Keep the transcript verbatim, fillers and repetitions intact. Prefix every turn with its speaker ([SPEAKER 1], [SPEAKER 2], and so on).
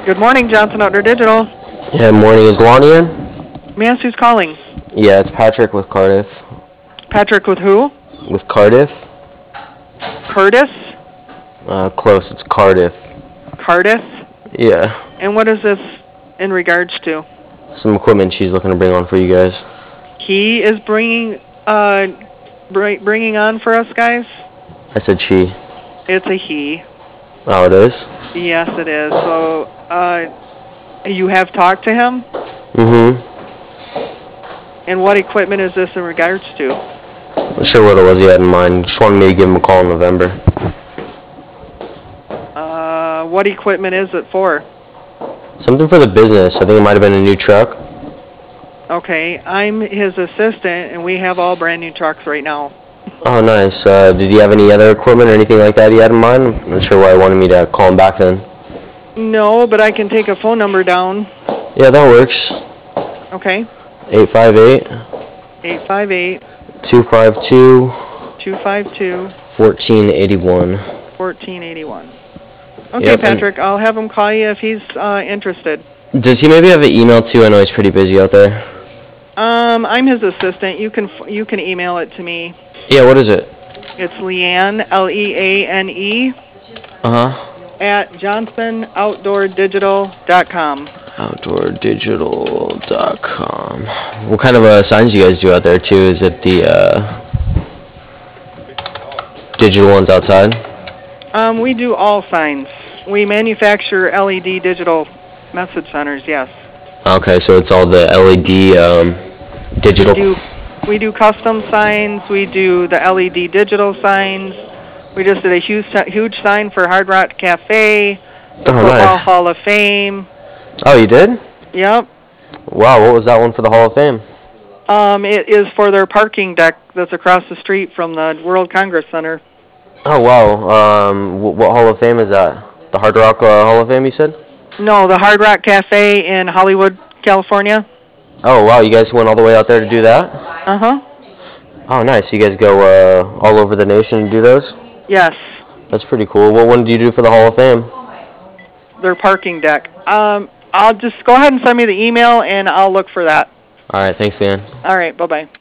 [SPEAKER 1] Good morning, Johnson Outdoor Digital.
[SPEAKER 2] Yeah, morning. Is Lonnie in?
[SPEAKER 1] May I ask who's calling?
[SPEAKER 2] Yeah, it's Patrick with Cardiff.
[SPEAKER 1] Patrick with who?
[SPEAKER 2] With Cardiff?
[SPEAKER 1] Curtis?
[SPEAKER 2] Uh, close. It's Cardiff.
[SPEAKER 1] Cardiff?
[SPEAKER 2] Yeah.
[SPEAKER 1] And what is this in regards to?
[SPEAKER 2] Some equipment she's looking to bring on for you guys.
[SPEAKER 1] He is bringing, uh, br bringing on for us guys?
[SPEAKER 2] I said she.
[SPEAKER 1] It's a he.
[SPEAKER 2] Oh, it is?
[SPEAKER 1] Yes, it is. So, uh, you have talked to him?
[SPEAKER 2] Mm-hmm.
[SPEAKER 1] And what equipment is this in regards to?
[SPEAKER 2] Not sure what it was he had in mind. Just wanted me to give him a call in November.
[SPEAKER 1] Uh, what equipment is it for?
[SPEAKER 2] Something for the business. I think it might have been a new truck.
[SPEAKER 1] Okay, I'm his assistant, and we have all brand new trucks right now.
[SPEAKER 2] Oh, nice. Uh, did he have any other equipment or anything like that he had in mind? I'm not sure why he wanted me to call him back then.
[SPEAKER 1] No, but I can take a phone number down.
[SPEAKER 2] Yeah, that works.
[SPEAKER 1] Okay.
[SPEAKER 2] eight five eight,
[SPEAKER 1] eight five eight,
[SPEAKER 2] two five two,
[SPEAKER 1] two five two,
[SPEAKER 2] one four eight one.
[SPEAKER 1] one four eight one. Okay,
[SPEAKER 2] Yep,
[SPEAKER 1] Patrick, I'll have him call you if he's uh, interested.
[SPEAKER 2] Does he maybe have an email too? I know he's pretty busy out there.
[SPEAKER 1] Um, I'm his assistant. You can f you can email it to me.
[SPEAKER 2] Yeah, what is it?
[SPEAKER 1] It's Leanne, L E A N E,
[SPEAKER 2] Uh-huh.
[SPEAKER 1] at johnson outdoor digital dot com.
[SPEAKER 2] outdoor digital dot com. What kind of uh, signs you guys do out there too? Is it the uh, digital ones outside?
[SPEAKER 1] Um, we do all signs. We manufacture L E D digital message centers, yes.
[SPEAKER 2] Okay, so it's all the L E D um, digital.
[SPEAKER 1] We do, we do custom signs. We do the L E D digital signs. We just did a huge, huge sign for Hard Rock Cafe, the
[SPEAKER 2] Oh,
[SPEAKER 1] Football
[SPEAKER 2] nice.
[SPEAKER 1] Hall of Fame.
[SPEAKER 2] Oh, you did?
[SPEAKER 1] Yep.
[SPEAKER 2] Wow, what was that one for the Hall of Fame?
[SPEAKER 1] Um, it is for their parking deck that's across the street from the World Congress Center.
[SPEAKER 2] Oh, wow. Um, wh- what Hall of Fame is that? The Hard Rock uh, Hall of Fame, you said?
[SPEAKER 1] No, the Hard Rock Cafe in Hollywood, California.
[SPEAKER 2] Oh, wow. You guys went all the way out there to do that?
[SPEAKER 1] Uh-huh.
[SPEAKER 2] Oh, nice. You guys go uh, all over the nation to do those?
[SPEAKER 1] Yes,
[SPEAKER 2] That's pretty cool. What one do you do for the Hall of Fame?
[SPEAKER 1] their parking deck. Um, I'll just go ahead and send me the email, and I'll look for that.
[SPEAKER 2] All right. Thanks, Leanne.
[SPEAKER 1] All right, bye-bye.